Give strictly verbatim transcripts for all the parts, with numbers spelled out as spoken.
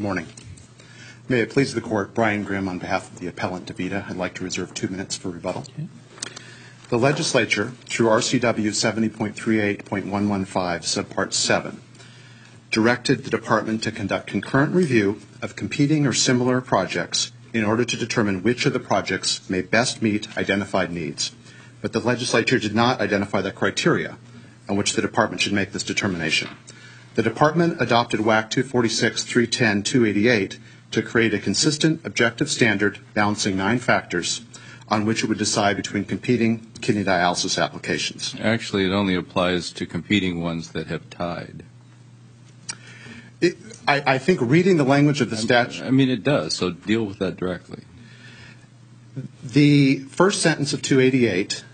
morning. May it please the Court, Brian Grimm on behalf of the appellant DeVita. I'd like to reserve two minutes for rebuttal. Okay. The legislature, through R C W seventy point three eight point one one five, subpart seven, directed the Department to conduct concurrent review of competing or similar projects in order to determine which of the projects may best meet identified needs. But the legislature did not identify the criteria on which the Department should make this determination. The Department adopted W A C two forty-six, three ten, two eighty-eight to create a consistent, objective standard balancing nine factors on which it would decide between competing kidney dialysis applications. Actually, it only applies to competing ones that have tied. It, I, I think reading the language of the statute... I mean, it does, so deal with that directly. The first sentence of two eighty-eight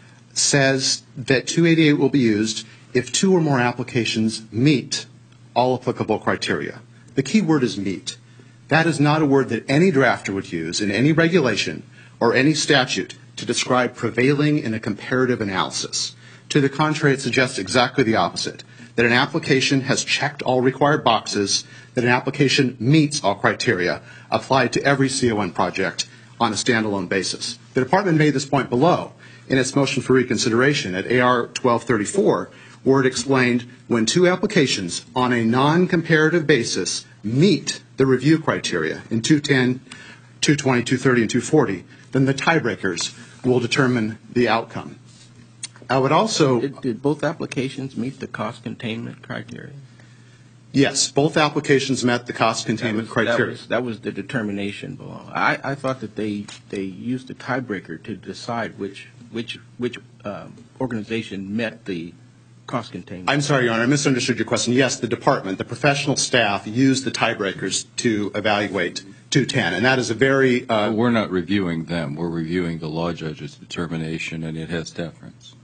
says that two eighty-eight will be used if two or more applications meet all applicable criteria. The key word is meet. That is not a word that any drafter would use in any regulation or any statute to describe prevailing in a comparative analysis. To the contrary, it suggests exactly the opposite, that an application has checked all required boxes, that an application meets all criteria applied to every C O N project on a standalone basis. The Department made this point below in its motion for reconsideration at A R twelve thirty-four, where it explained when two applications on a non-comparative basis meet the review criteria in two ten, two twenty, two thirty, and two forty, then the tiebreakers will determine the outcome. I would also... Did, did both applications meet the cost containment criteria? Yes, both applications met the cost containment that was, criteria. That was, that was the determination below. I, I thought that they, they used the tiebreaker to decide which, which, which um, organization met the cost containment. I'm sorry, Your Honor, I misunderstood your question. Yes, the Department, the professional staff, used the tiebreakers to evaluate two ten, and that is a very... Uh, well, we're not reviewing them. We're reviewing the law judge's determination, and it has deference.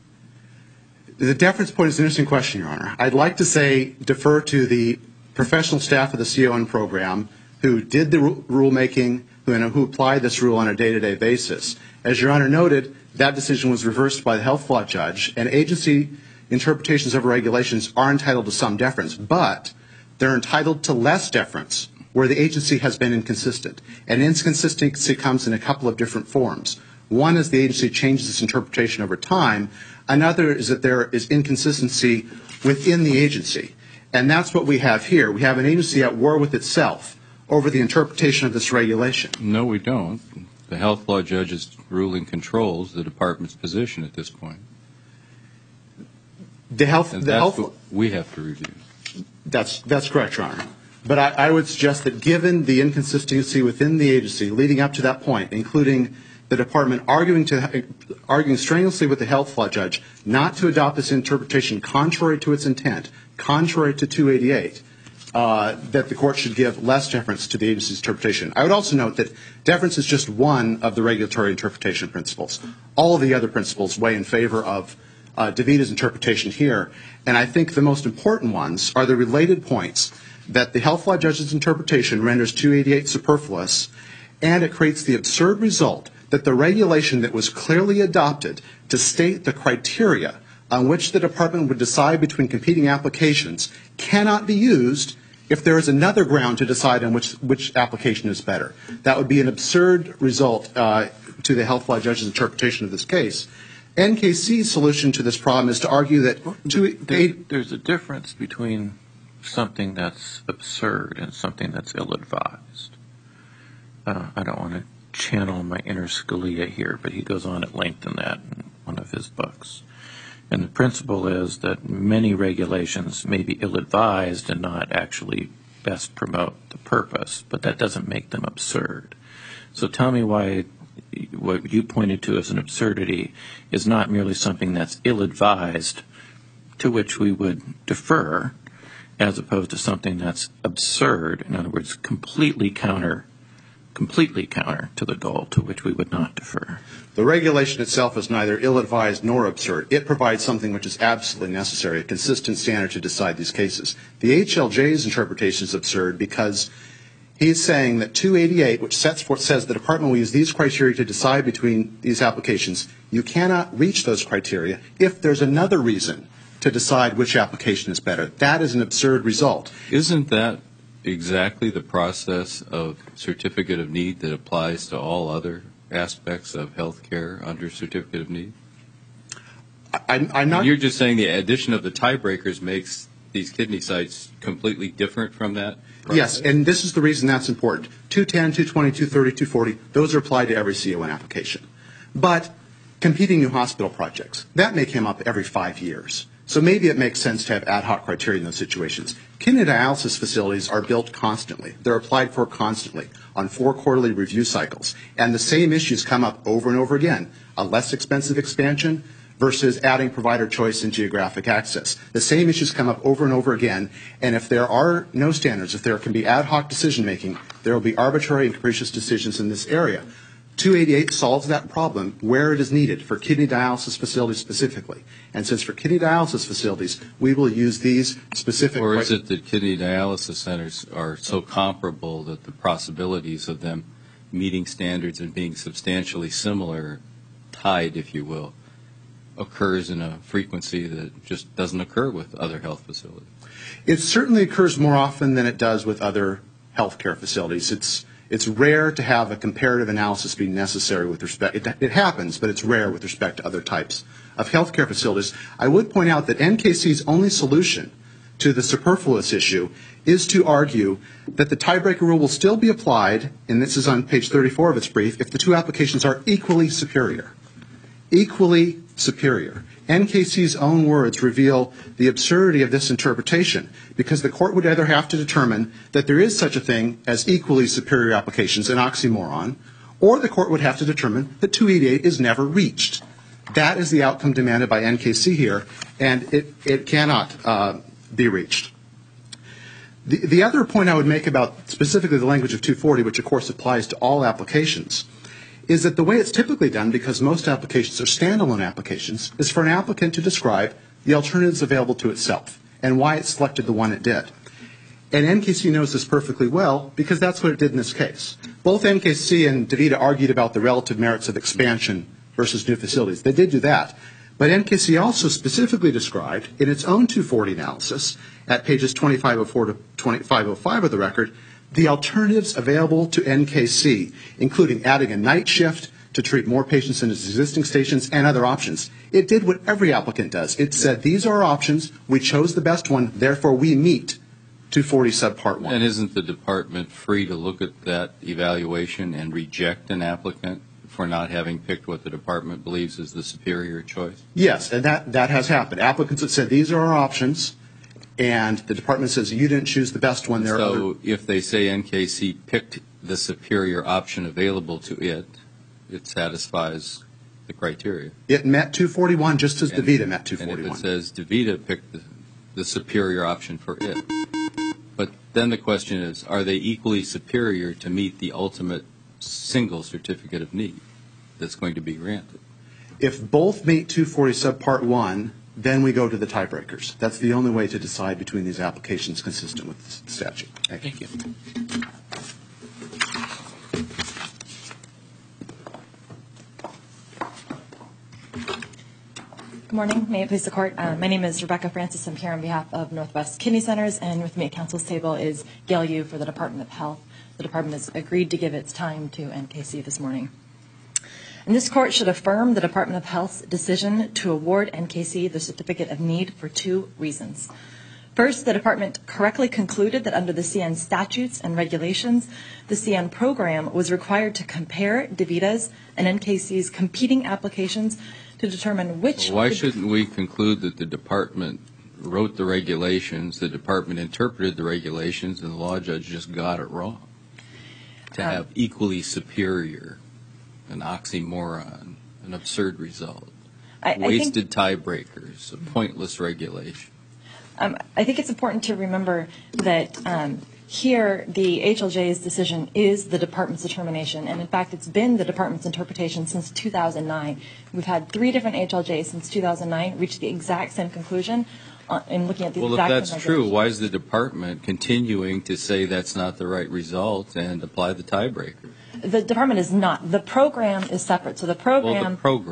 The deference point is an interesting question, Your Honor. I'd like to say defer to the professional staff of the C O N program who did the rulemaking, who, who applied this rule on a day-to-day basis. As Your Honor noted, that decision was reversed by the health law judge, and agency interpretations of regulations are entitled to some deference, but they're entitled to less deference where the agency has been inconsistent. And inconsistency comes in a couple of different forms. One is the agency changes its interpretation over time. Another is that there is inconsistency within the agency. And that's what we have here. We have an agency at war with itself over the interpretation of this regulation. No, we don't. The health law judge's ruling controls the Department's position at this point. The health, and the that's health, what we have to review. That's, that's correct, Your Honor. But I, I would suggest that given the inconsistency within the agency leading up to that point, including the Department arguing, to, arguing strenuously with the health law judge not to adopt this interpretation contrary to its intent, contrary to two eighty-eight, uh, that the Court should give less deference to the agency's interpretation. I would also note that deference is just one of the regulatory interpretation principles. All of the other principles weigh in favor of uh, DeVita's interpretation here, and I think the most important ones are the related points that the health law judge's interpretation renders two eighty-eight superfluous, and it creates the absurd result that the regulation that was clearly adopted to state the criteria on which the Department would decide between competing applications cannot be used if there is another ground to decide on which, which application is better. That would be an absurd result uh, to the health law judge's interpretation of this case. N K C's solution to this problem is to argue that... Well, two, there, there's a difference between something that's absurd and something that's ill-advised. Uh, I don't want to channel my inner Scalia here, but he goes on at length in that in one of his books. And the principle is that many regulations may be ill-advised and not actually best promote the purpose, but that doesn't make them absurd. So tell me why what you pointed to as an absurdity is not merely something that's ill-advised to which we would defer, as opposed to something that's absurd, in other words, completely counter, completely counter to the goal to which we would not defer. The regulation itself is neither ill-advised nor absurd. It provides something which is absolutely necessary, a consistent standard to decide these cases. The H L J's interpretation is absurd because he's saying that two eighty-eight, which sets forth, says the Department will use these criteria to decide between these applications, you cannot reach those criteria if there's another reason to decide which application is better. That is an absurd result. Isn't that exactly the process of certificate of need that applies to all other aspects of health care under certificate of need? I'm, I'm not. You're just saying the addition of the tiebreakers makes these kidney sites completely different from that process? Yes, and this is the reason that's important. two ten, two twenty, two thirty, two forty, those are applied to every C O N application. But competing new hospital projects, that may come up every five years. So maybe it makes sense to have ad hoc criteria in those situations. Kidney dialysis facilities are built constantly. They're applied for constantly on four quarterly review cycles. And the same issues come up over and over again. A less expensive expansion versus adding provider choice and geographic access. The same issues come up over and over again. And if there are no standards, if there can be ad hoc decision making, there will be arbitrary and capricious decisions in this area. two eighty-eight solves that problem where it is needed for kidney dialysis facilities specifically. And since for kidney dialysis facilities, we will use these specific... Or is it that kidney dialysis centers are so comparable that the possibilities of them meeting standards and being substantially similar, tied, if you will, occurs in a frequency that just doesn't occur with other health facilities? It certainly occurs more often than it does with other healthcare facilities. It's It's rare to have a comparative analysis be necessary with respect. It, it happens, but it's rare with respect to other types of healthcare facilities. I would point out that N K C's only solution to the superfluous issue is to argue that the tiebreaker rule will still be applied, and this is on page thirty-four of its brief, if the two applications are equally superior. Equally superior. N K C's own words reveal the absurdity of this interpretation, because the court would either have to determine that there is such a thing as equally superior applications, an oxymoron, or the court would have to determine that two eighty-eight is never reached. That is the outcome demanded by N K C here, and it, it cannot uh, be reached. The, the other point I would make about specifically the language of two forty, which of course applies to all applications, is that the way it's typically done, because most applications are standalone applications, is for an applicant to describe the alternatives available to itself and why it selected the one it did. And N K C knows this perfectly well, because that's what it did in this case. Both N K C and DaVita argued about the relative merits of expansion versus new facilities. They did do that. But N K C also specifically described in its own two forty analysis at pages twenty-five oh four to twenty-five oh five of the record the alternatives available to N K C, including adding a night shift to treat more patients in its existing stations and other options. It did what every applicant does. It said, these are our options, we chose the best one, therefore we meet two forty subpart one. And isn't the department free to look at that evaluation and reject an applicant for not having picked what the department believes is the superior choice? Yes, and that, that has happened. Applicants have said, these are our options, and the department says, you didn't choose the best one. There are So other... if they say N K C picked the superior option available to it, it satisfies the criteria. It met two forty-one just as And- DaVita met two And forty-one. if it says DaVita picked the, the superior option for it, but then the question is, are they equally superior to meet the ultimate single certificate of need that's going to be granted? If both meet two forty subpart one, then we go to the tiebreakers. That's the only way to decide between these applications consistent with the statute. Thank you. Thank you. Good morning. May it please the Court. Uh, my name is Rebecca Francis. I'm here on behalf of Northwest Kidney Centers, and with me at Council's table is Gail Yu for the Department of Health. The Department has agreed to give its time to N K C this morning. And this Court should affirm the Department of Health's decision to award N K C the Certificate of Need for two reasons. First, the Department correctly concluded that under the C N statutes and regulations, the C N program was required to compare DaVita's and N K C's competing applications to determine which... Well, why shouldn't we conclude that the department wrote the regulations, the department interpreted the regulations, and the law judge just got it wrong? To Um, have equally superior, an oxymoron, an absurd result, I, I think- wasted tiebreakers, a pointless regulation. Um, I think it's important to remember that um, here the H L J's decision is the department's determination, and in fact it's been the department's interpretation since two thousand nine. We've had three different H L J's since two thousand nine reach the exact same conclusion uh, in looking at the Well, if exact that's same true, regulations. why is the department continuing to say that's not the right result and apply the tiebreaker? The department is not. The program is separate. So the Well, program... the program.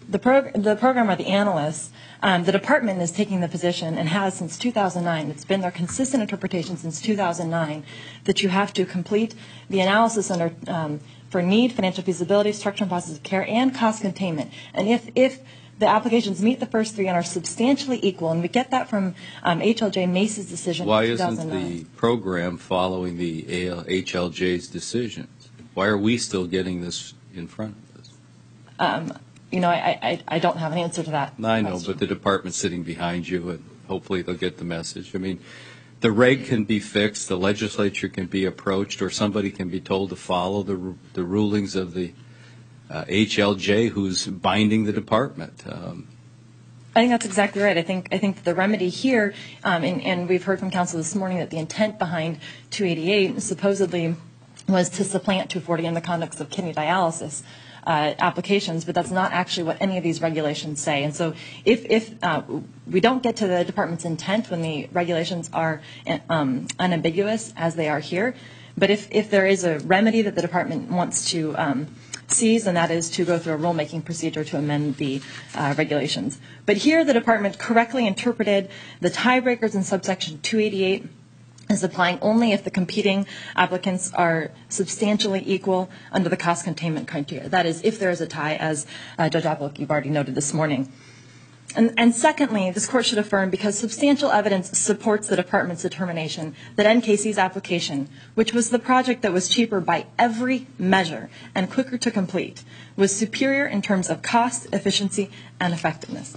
the, prog- the program or the analysts, um, the department is taking the position and has since two thousand nine, it's been their consistent interpretation since two thousand nine, that you have to complete the analysis under um, for need, financial feasibility, structure and process of care, and cost containment. And if, if the applications meet the first three and are substantially equal, and we get that from um, H L J Mace's decision Why in two isn't thousand nine. the program following the A L H L J's decisions? Why are we still getting this in front of us? Um, you know, I, I, I don't have an answer to that. I know, question. but the department's sitting behind you, and hopefully they'll get the message. I mean, the reg can be fixed, the legislature can be approached, or somebody can be told to follow the, the rulings of the uh, H L J, who's binding the department. Um, I think that's exactly right. I think I think that the remedy here, um, and, and we've heard from counsel this morning that the intent behind two eighty-eight supposedly was to supplant two forty in the context of kidney dialysis uh, applications, but that's not actually what any of these regulations say. And so if, if uh, we don't get to the department's intent when the regulations are um, unambiguous, as they are here, but if, if there is a remedy that the department wants to um, seize, and that is to go through a rulemaking procedure to amend the uh, regulations. But here the department correctly interpreted the tiebreakers in subsection two eighty-eight is applying only if the competing applicants are substantially equal under the cost containment criteria. That is, if there is a tie, as uh, Judge Appleck, you've already noted this morning. And, and secondly, this court should affirm because substantial evidence supports the department's determination that N K C's application, which was the project that was cheaper by every measure and quicker to complete, was superior in terms of cost, efficiency, and effectiveness.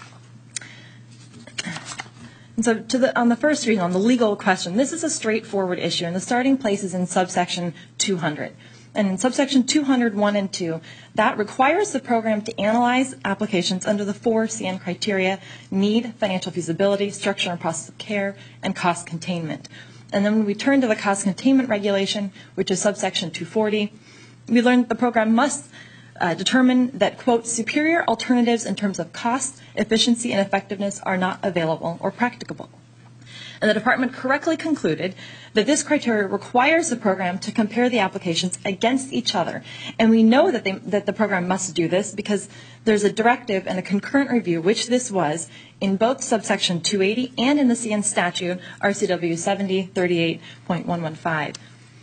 And so to the, on the first reason, on the legal question, this is a straightforward issue, and the starting place is in subsection two hundred. And in subsection two hundred one and two, that requires the program to analyze applications under the four C N criteria: need, financial feasibility, structure and process of care, and cost containment. And then when we turn to the cost containment regulation, which is subsection two forty, we learn that the program must Uh, determine that, quote, superior alternatives in terms of cost, efficiency, and effectiveness are not available or practicable. And the department correctly concluded that this criteria requires the program to compare the applications against each other. And we know that, they, that the program must do this because there's a directive and a concurrent review, which this was, in both subsection two eighty and in the C N statute, R C W seventy thirty-eight point one one five.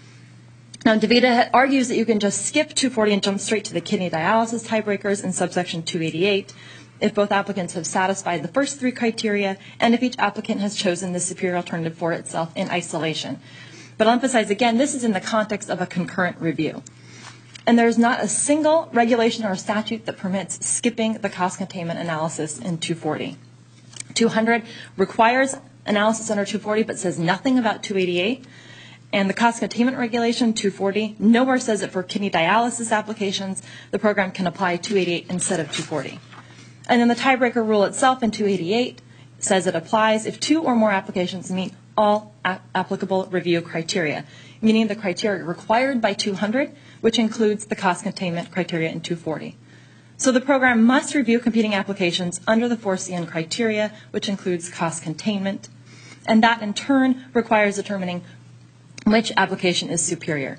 Now, DaVita argues that you can just skip two forty and jump straight to the kidney dialysis tiebreakers in subsection two eighty-eight if both applicants have satisfied the first three criteria and if each applicant has chosen the superior alternative for itself in isolation. But I'll emphasize again, this is in the context of a concurrent review. And there is not a single regulation or statute that permits skipping the cost containment analysis in two forty. two hundred requires analysis under two forty but says nothing about two eighty-eight. And the cost containment regulation, two forty, nowhere says that for kidney dialysis applications, the program can apply two eighty-eight instead of two forty. And then the tiebreaker rule itself in two eighty-eight says it applies if two or more applications meet all a- applicable review criteria, meaning the criteria required by two hundred, which includes the cost containment criteria in two forty. So the program must review competing applications under the four C N criteria, which includes cost containment, and that in turn requires determining which application is superior.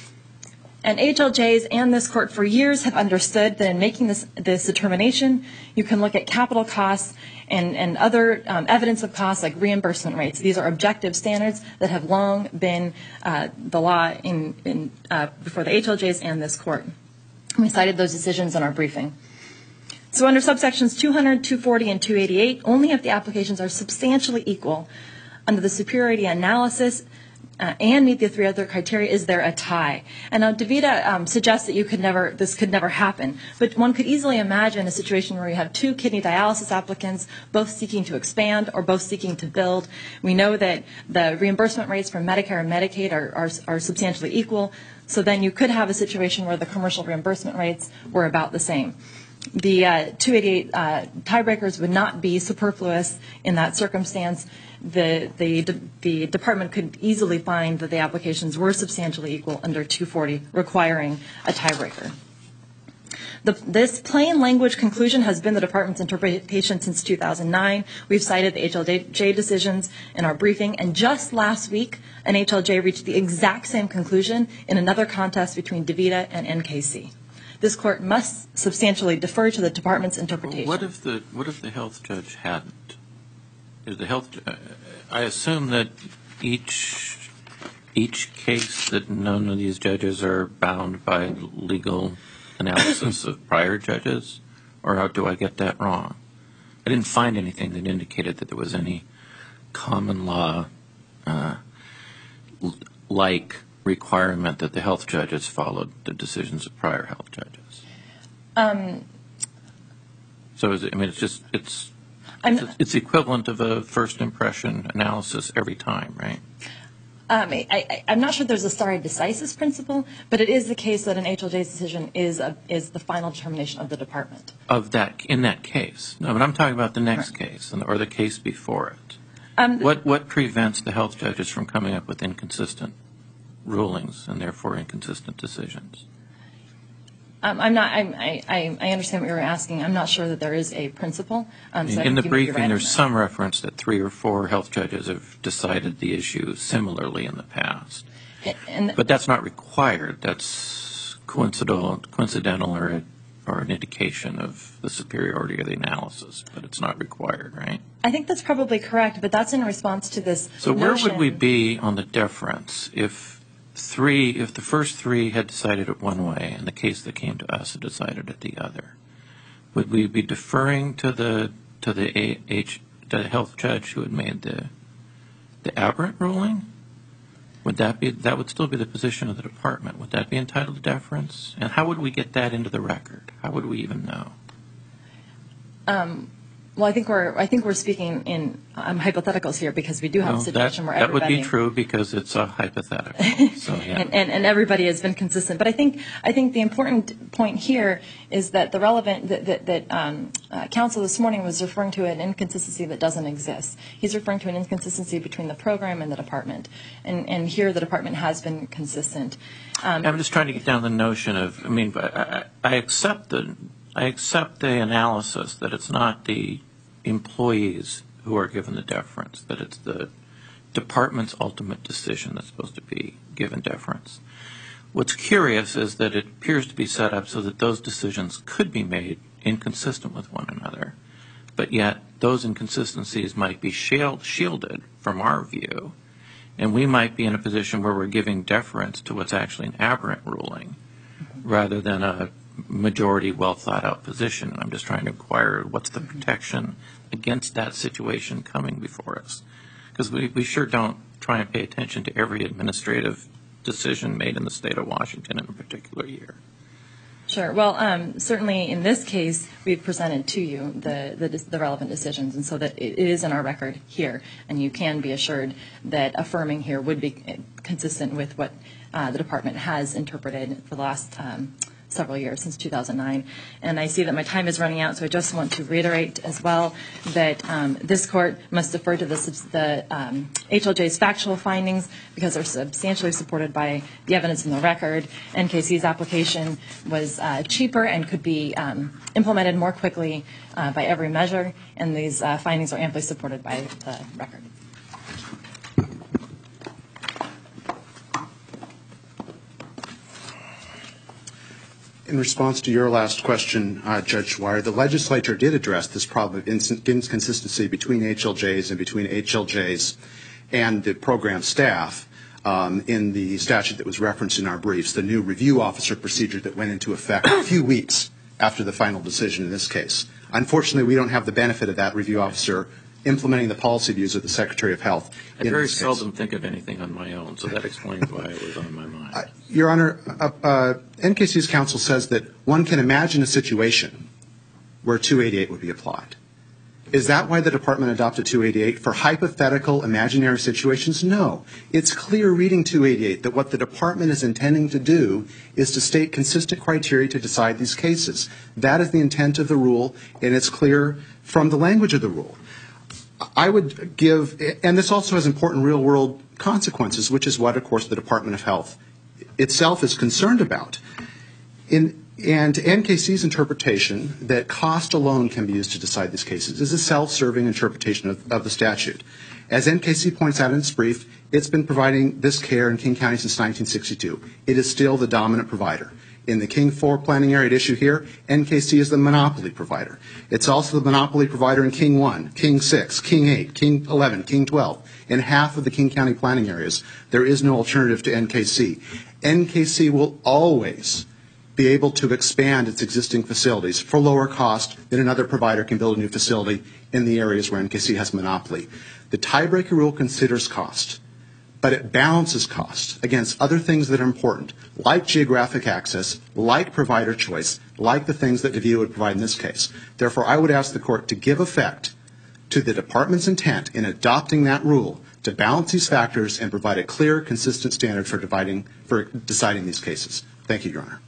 And H L Js and this court for years have understood that in making this, this determination, you can look at capital costs and, and other um, evidence of costs like reimbursement rates. These are objective standards that have long been uh, the law in, in, uh, before the H L Js and this court. We cited those decisions in our briefing. So under subsections two hundred, two forty, and two eighty-eight, only if the applications are substantially equal under the superiority analysis Uh, and meet the three other criteria, is there a tie? And now DaVita um, suggests that you could never, this could never happen. But one could easily imagine a situation where you have two kidney dialysis applicants, both seeking to expand or both seeking to build. We know that the reimbursement rates for Medicare and Medicaid are, are, are substantially equal. So then you could have a situation where the commercial reimbursement rates were about the same. The uh, two eighty-eight uh, tiebreakers would not be superfluous in that circumstance. The, the, the department could easily find that the applications were substantially equal under two forty, requiring a tiebreaker. The, this plain language conclusion has been the department's interpretation since two thousand nine. We've cited the H L J decisions in our briefing, and just last week, an H L J reached the exact same conclusion in another contest between DaVita and N K C. this court must substantially defer to the department's interpretation. What if the what if the health judge hadn't? Is the health? Uh, I assume that each each case that none of these judges are bound by legal analysis of prior judges, or how do I get that wrong? I didn't find anything that indicated that there was any common law uh, like requirement that the health judges followed the decisions of prior health judges. Um, so is it, I mean, it's just it's I'm, it's, it's equivalent of a first impression analysis every time, right? Um, I, I, I'm not sure there's a stare decisis principle, but it is the case that an H L J's decision is a, is the final determination of the department. Of that, in that case. No, but I'm talking about the next Right. case or the case before it. Um, What what prevents the health judges from coming up with inconsistent rulings and therefore inconsistent decisions? Um, I'm not. I'm, I, I I understand what you're asking. I'm not sure that there is a principle. Um, so I In the think you may be briefing, right there's on some reference that three or four health judges have decided the issue similarly in the past. that. And, But that's not required. That's coincidental, coincidental or, a, or an indication of the superiority of the analysis, but it's not required, right? I think that's probably correct, but that's in response to this. So where would we notion- be on the deference if three, if the first three had decided it one way and the case that came to us had decided it the other? Would we be deferring to the to the A H the health judge who had made the the aberrant ruling? Would that be that would still be the position of the department? Would that be entitled to deference? And how would we get that into the record? How would we even know? Um, well, I think we're. I think we're speaking in um, hypotheticals here because we do have Well, a situation that, where that would everybody. be true because it's a hypothetical. So yeah. and, and, and everybody has been consistent. But I think I think the important point here is that the relevant that, that, that um, uh, counsel this morning was referring to an inconsistency that doesn't exist. He's referring to an inconsistency between the program and the department, and and here the department has been consistent. Um, I'm just trying to get down the notion of. I mean, I, I I accept the I accept the analysis that it's not the employees who are given the deference, that it's the department's ultimate decision that's supposed to be given deference. What's curious is that it appears to be set up so that those decisions could be made inconsistent with one another, but yet those inconsistencies might be shield, shielded from our view, and we might be in a position where we're giving deference to what's actually an aberrant ruling rather than a majority well thought out position. And I'm just trying to inquire what's the protection against that situation coming before us, because we, we sure don't try and pay attention to every administrative decision made in the state of Washington in a particular year. Sure. Well, um, certainly in this case, we've presented to you the, the, the relevant decisions, and so that it is in our record here, and you can be assured that affirming here would be consistent with what uh, the department has interpreted for the last um, several years, since two thousand nine. And I see that my time is running out, so I just want to reiterate as well that um, this court must defer to the, the um, H L J's factual findings because they're substantially supported by the evidence in the record. N K C's application was uh, cheaper and could be um, implemented more quickly uh, by every measure, and these uh, findings are amply supported by the record. In response to your last question, uh, Judge Schweier, the legislature did address this problem of inconsistency between H L Js and between H L Js and the program staff um, in the statute that was referenced in our briefs, the new review officer procedure that went into effect a few weeks after the final decision in this case. Unfortunately, we don't have the benefit of that review officer implementing the policy views of the Secretary of Health. I in very this case. seldom think of anything on my own, so that explains why it was on my mind. Uh, Your Honor, uh, uh, N K C's counsel says that one can imagine a situation where two eighty-eight would be applied. Is that why the Department adopted two eighty-eight? For hypothetical, imaginary situations? No. It's clear reading two eighty-eight that what the Department is intending to do is to state consistent criteria to decide these cases. That is the intent of the rule, and it's clear from the language of the rule. I would give, and this also has important real-world consequences, which is what, of course, the Department of Health itself is concerned about. In, and N K C's interpretation that cost alone can be used to decide these cases is a self-serving interpretation of, of the statute. As N K C points out in its brief, it's been providing this care in King County since nineteen sixty-two. It is still the dominant provider. In the King four planning area at issue here, N K C is the monopoly provider. It's also the monopoly provider in King one, King six, King eight, King eleven, King twelve. In half of the King County planning areas, there is no alternative to N K C. N K C will always be able to expand its existing facilities for lower cost than another provider can build a new facility in the areas where N K C has monopoly. The tiebreaker rule considers cost, but it balances cost against other things that are important, like geographic access, like provider choice, like the things that DeVita would provide in this case. Therefore, I would ask the court to give effect to the department's intent in adopting that rule to balance these factors and provide a clear, consistent standard for dividing, for deciding these cases. Thank you, Your Honor.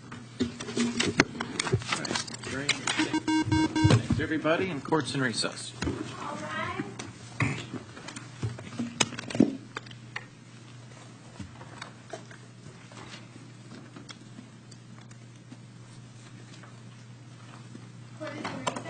Thanks, everybody, and court's in recess. Court is in recess.